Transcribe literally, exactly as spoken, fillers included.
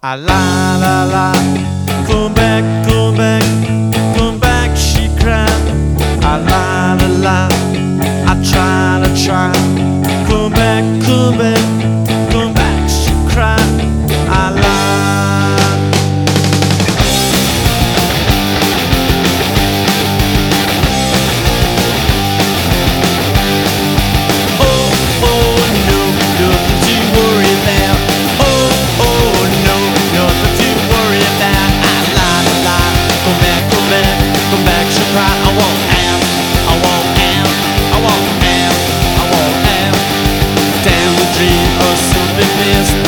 Ah la la la, come back, come back, come back, she cried. Ah la la la, I try, I try. Come back, come back, come back, she cried. Ah la. I won't have, I won't have, I won't have, I won't have. Damn the dream of something missed.